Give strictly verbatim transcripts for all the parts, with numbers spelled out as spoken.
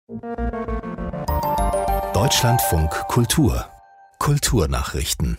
Deutschlandfunk Kultur Kulturnachrichten.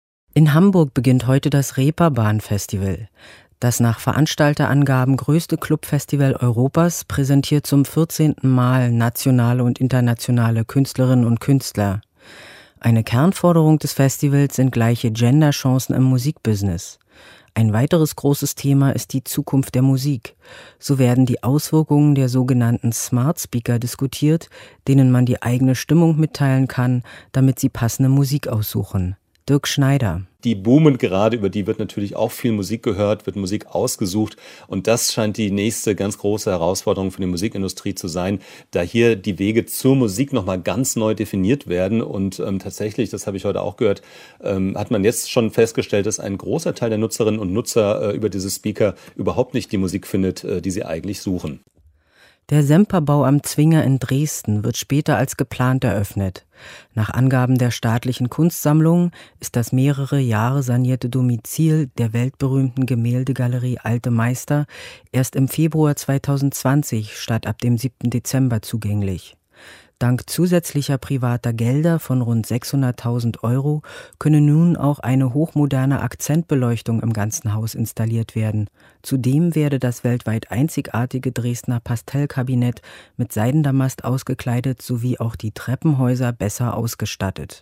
In Hamburg beginnt heute das Reeperbahn-Festival. Das nach Veranstalterangaben größte Clubfestival Europas präsentiert zum vierzehnten Mal nationale und internationale Künstlerinnen und Künstler. Eine Kernforderung des Festivals sind gleiche Genderchancen im Musikbusiness. Ein weiteres großes Thema ist die Zukunft der Musik. So werden die Auswirkungen der sogenannten Smart Speaker diskutiert, denen man die eigene Stimmung mitteilen kann, damit sie passende Musik aussuchen. Dirk Schneider. Die boomen gerade, über die wird natürlich auch viel Musik gehört, wird Musik ausgesucht und das scheint die nächste ganz große Herausforderung für die Musikindustrie zu sein, da hier die Wege zur Musik nochmal ganz neu definiert werden und ähm, tatsächlich, das habe ich heute auch gehört, ähm, hat man jetzt schon festgestellt, dass ein großer Teil der Nutzerinnen und Nutzer äh, über diese Speaker überhaupt nicht die Musik findet, äh, die sie eigentlich suchen. Der Semperbau am Zwinger in Dresden wird später als geplant eröffnet. Nach Angaben der staatlichen Kunstsammlung ist das mehrere Jahre sanierte Domizil der weltberühmten Gemäldegalerie Alte Meister erst im Februar zweitausendzwanzig statt ab dem siebten Dezember zugänglich. Dank zusätzlicher privater Gelder von rund sechshunderttausend Euro könne nun auch eine hochmoderne Akzentbeleuchtung im ganzen Haus installiert werden. Zudem werde das weltweit einzigartige Dresdner Pastellkabinett mit Seidendamast ausgekleidet sowie auch die Treppenhäuser besser ausgestattet.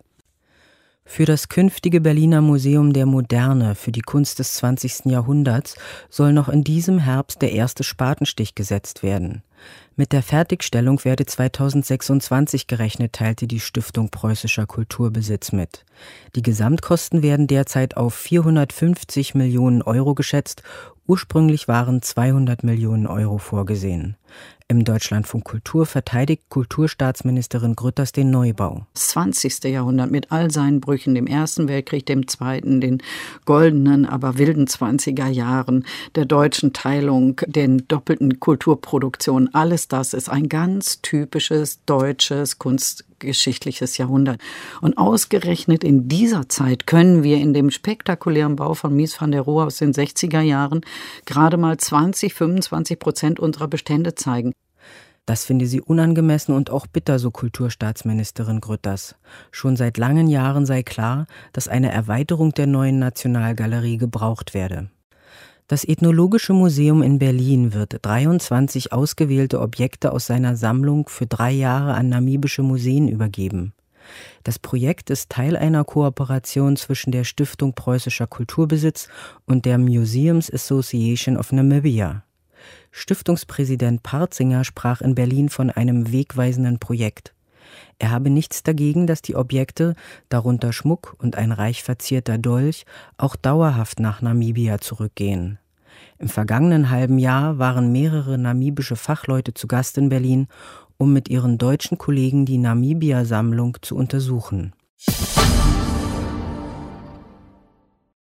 Für das künftige Berliner Museum der Moderne für die Kunst des zwanzigsten Jahrhunderts soll noch in diesem Herbst der erste Spatenstich gesetzt werden. Mit der Fertigstellung werde zweitausendsechsundzwanzig gerechnet, teilte die Stiftung Preußischer Kulturbesitz mit. Die Gesamtkosten werden derzeit auf vierhundertfünfzig Millionen Euro geschätzt. Ursprünglich waren zweihundert Millionen Euro vorgesehen. Im Deutschlandfunk Kultur verteidigt Kulturstaatsministerin Grütters den Neubau. Das zwanzigste Jahrhundert mit all seinen Brüchen, dem Ersten Weltkrieg, dem Zweiten, den goldenen, aber wilden zwanziger Jahren, der deutschen Teilung, den doppelten Kulturproduktionen, alles das ist ein ganz typisches deutsches kunstgeschichtliches Jahrhundert. Und ausgerechnet in dieser Zeit können wir in dem spektakulären Bau von Mies van der Rohe aus den sechziger Jahren gerade mal zwanzig, fünfundzwanzig Prozent unserer Bestände zeigen. Das finde sie unangemessen und auch bitter, so Kulturstaatsministerin Grütters. Schon seit langen Jahren sei klar, dass eine Erweiterung der neuen Nationalgalerie gebraucht werde. Das Ethnologische Museum in Berlin wird dreiundzwanzig ausgewählte Objekte aus seiner Sammlung für drei Jahre an namibische Museen übergeben. Das Projekt ist Teil einer Kooperation zwischen der Stiftung Preußischer Kulturbesitz und der Museums Association of Namibia. Stiftungspräsident Partzinger sprach in Berlin von einem wegweisenden Projekt. Er habe nichts dagegen, dass die Objekte, darunter Schmuck und ein reich verzierter Dolch, auch dauerhaft nach Namibia zurückgehen. Im vergangenen halben Jahr waren mehrere namibische Fachleute zu Gast in Berlin, um mit ihren deutschen Kollegen die Namibia-Sammlung zu untersuchen.